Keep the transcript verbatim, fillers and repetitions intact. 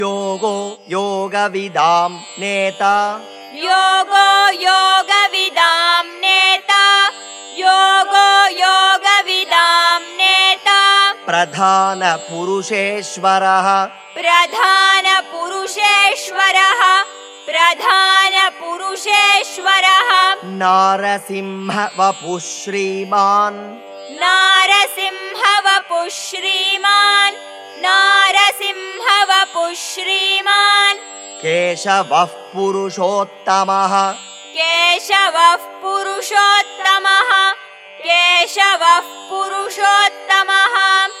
योगो योगविदां नेता योगो योगविदां नेता योगो योगविदां नेता प्रधानपुरुषेश्वरः प्रधानपुरुषेश्वरः प्रधानपुरुषेश्वरः नारसिंहवपुः श्रीमान् नारसिंहवपुः श्रीमान् नारसिंहवपुः श्रीमान् केशवः पुरुषोत्तमः केशवः पुरुषोत्तमः केशवः पुरुषोत्तमः